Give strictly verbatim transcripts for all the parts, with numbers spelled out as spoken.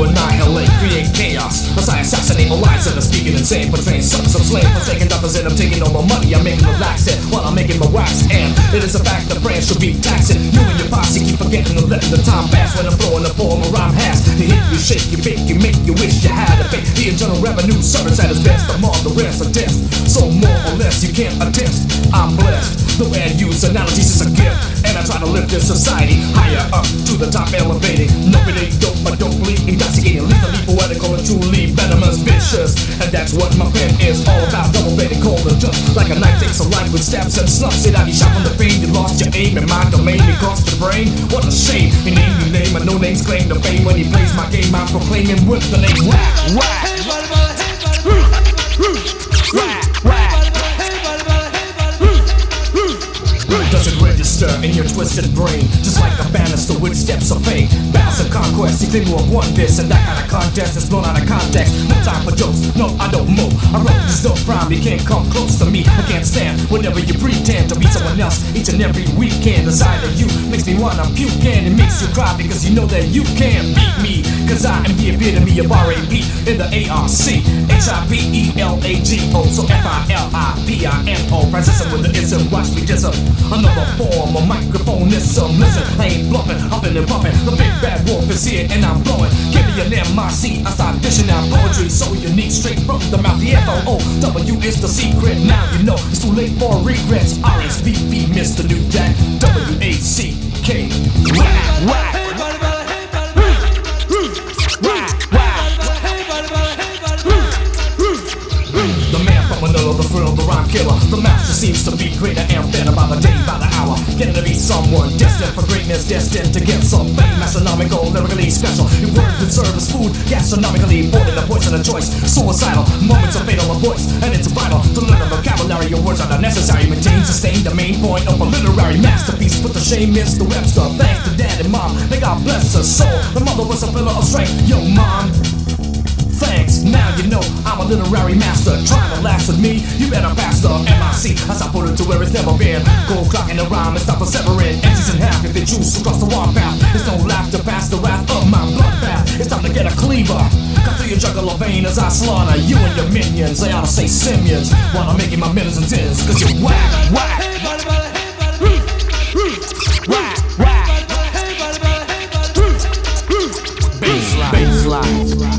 annihilate, create chaos as I assassinate all lies that are speaking insane, portraying suckers of slain, forsaken doctors, and I'm taking all the money. I'm making relax it while I'm making my wax, and it is a fact that France should be taxing. You and your posse keep forgetting to let the time pass when I'm throwing the form a rhyme has to hit you, shake you, bake you, make you wish you had a pay. The Internal Revenue Service at its best, I'm all the rest are death. So more or less you can't attest. I'm blessed. The way I use analogies is a gift, and I try to lift this society higher up to the top, elevating. Nobody dope, but don't bleed, intoxicating, lethally poetical and truly venomous, vicious. And that's what my pen is all about. Double baiting, cold and just like a knife takes a life with stabs and snuffs it out. You shot from the pain, you lost your aim, and my domain it crossed your brain. What a shame. He named your name, and no names claim the fame. When he plays my game, I'm proclaiming with the name Whack, Whack. Does it register in your twisted brain? Just like a banister with steps of fame, battles of conquest, you think you have won this and that kind of contest is blown out of context. No time for jokes, no I don't move. I wrote this dope rhyme, you can't come close to me. I can't stand whenever you pretend to be someone else each and every weekend. The side of you makes me wanna puke, and it makes you cry because you know that you can't beat me. Cause I am the epitome of R A P in the A R C H I P E L A G O. So F I L I P I N O, Francisco with the ism, watch me just up. Another form of microphone is some. Listen, I ain't bluffing, huffing and puffing. The big bad wolf is here and I'm blowing. Give me an M I C, I start dishing out poetry so unique, straight from the mouth. The F O O W is the secret. Now you know it's too late for regrets. R S V P, Mister New Jack, W A C K. Whack, whack. Manila, the thrill, the rhyme killer. The master seems to be greater and better by the day, by the hour. Getting to be someone destined for greatness, destined to get some fame. Astronomical, lyrically special. Your word would serve as food, gastronomically important, a poison of choice. Suicidal, moments of fatal voice, and it's vital to learn a vocabulary. Your words are not necessary. Maintain, sustain the main point of a literary masterpiece. Put the shame Mister Webster. Thanks to dad and mom, may God bless her soul. The mother was a pillar of strength. Yo, mom. Thanks, now you know I'm a literary master. Trying to last with me, you better pass the M I C as I put it to where it's never been. Gold clock in the rhyme and stop for severing M Cs in half if they choose to cross the warpath. There's no laughter past the wrath of my bloodbath. It's time to get a cleaver. Cut through your jugular vein as I slaughter you and your minions. I ought to say simians while I'm making my millions and tens. Cause you're whack, whack. Whack, whack. Baseline, baseline.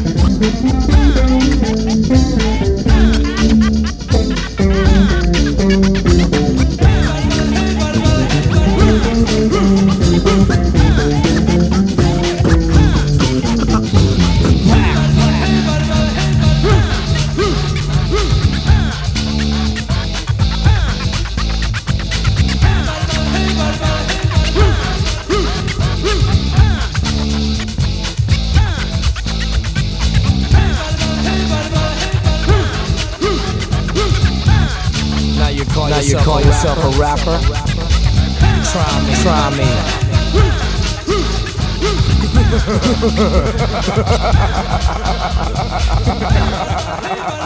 Now you call yourself a rapper? Try me, try me.